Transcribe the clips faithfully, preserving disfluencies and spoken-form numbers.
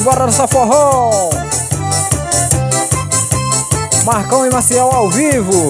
Simbora dançar forró. Marcão e Maciel ao vivo.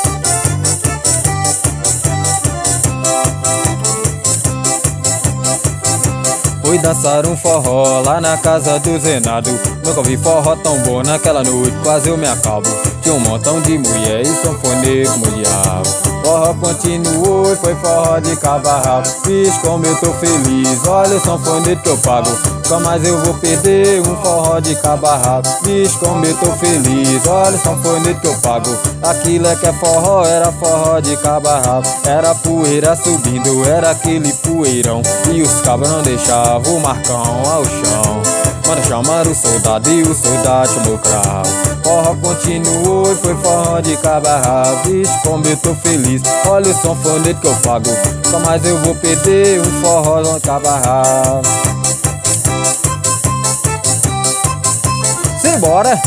Fui dançar um forró lá na casa do Zenado. Nunca vi forró tão bom naquela noite, quase eu me acabo. Tinha um montão de mulher e sanfoneiro como diabo. Forró continuou e foi forró de cabo a rabo. Vixe, como eu tô feliz, olha o sanfoneiro que eu pago. Só mais eu vou perder um forró de cabo a rabo. Vixe, como eu tô feliz, olha o sanfoneiro que eu pago. Aquilo é que é forró, era forró de cabo a rabo. Era poeira subindo, era aquele poeirão. E os cabos não deixavam o Marcão ao chão. Manda chamar o soldado e o soldado chamou o cravo. Forró continuou e foi forró de cabo a rabo. Vixe, como eu tô feliz, olha o sanfoneiro que eu pago. Só mais eu vou perder um forró de cabo a rabo. Simbora!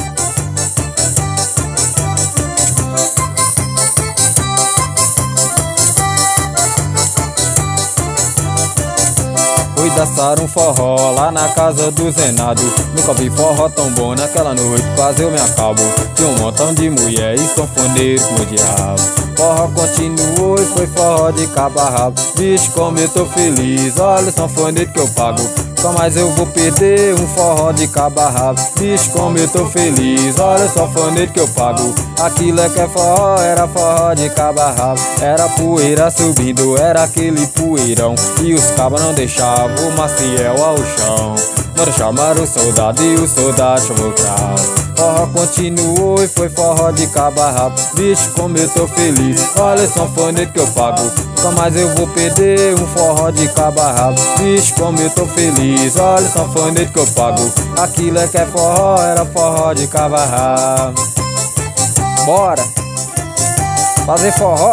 Fui dançar um forró lá na casa do Zenado. Nunca vi forró tão bom naquela noite, quase eu me acabo. Tinha um montão de mulher e sanfoneiro como diabo. Forró continuou e foi forró de cabo a rabo. Vixe, como eu tô feliz, olha o sanfoneiro que eu pago. Só mais eu vou perder um forró de cabo a rabo. Vixe, como eu tô feliz, olha o sanfoneiro que eu pago. Aquilo é que é forró, era forró de cabo a rabo. Era poeira subindo, era aquele poeirão. E os cabos não deixavam o Maciel ao chão. Manda chamar o soldado e o soldado chamou o cravo. Forró continuou e foi forró de cabo a rabo. Vixe, como eu tô feliz, olha o sanfoneiro que eu pago. Só mais eu vou perder um forró de cabo a rabo. Vixe, como eu tô feliz, olha o sanfoneiro que eu pago. Aquilo é que é forró, era forró de cabo a rabo. Bora fazer forró.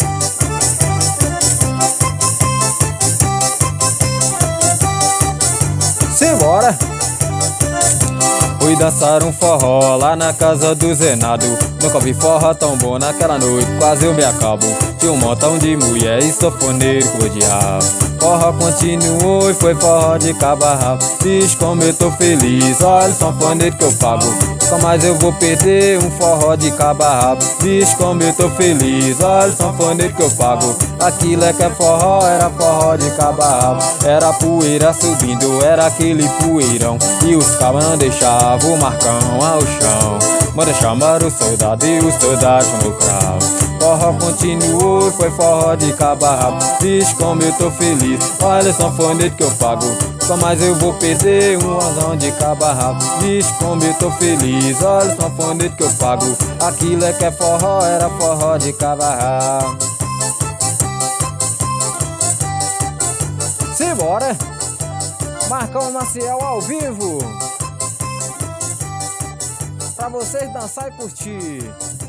Simbora! Fui dançar um forró lá na casa do Zenado. Nunca vi forró tão bom naquela noite, quase eu me acabo. Tinha um montão de mulher e sanfoneiro com o diabo. Forró continuou e foi forró de cabo a rabo. Vixe, como eu tô feliz, olha o sanfoneiro que eu pago. Só mais eu vou perder um forró de cabo a rabo. Vixe, como eu tô feliz, olha o sanfoneiro que eu pago. Aquilo é que é forró, era forró de cabo a rabo. Era poeira subindo, era aquele poeirão. E os cabos não deixavam o Marcão ao chão. Manda chamar o soldado e o soldado chamou o cravo. Forró continuou e foi forró de cabo a rabo. Vixe, como eu tô feliz, olha o sanfoneiro que eu pago. Só mais eu vou perder um anzão de cabo a rabo. Vixe, como eu tô feliz, olha o sanfoneiro que eu pago. Aquilo é que é forró, era forró de cabo a rabo. Simbora! Marcão e Maciel ao vivo, pra vocês dançar e curtir.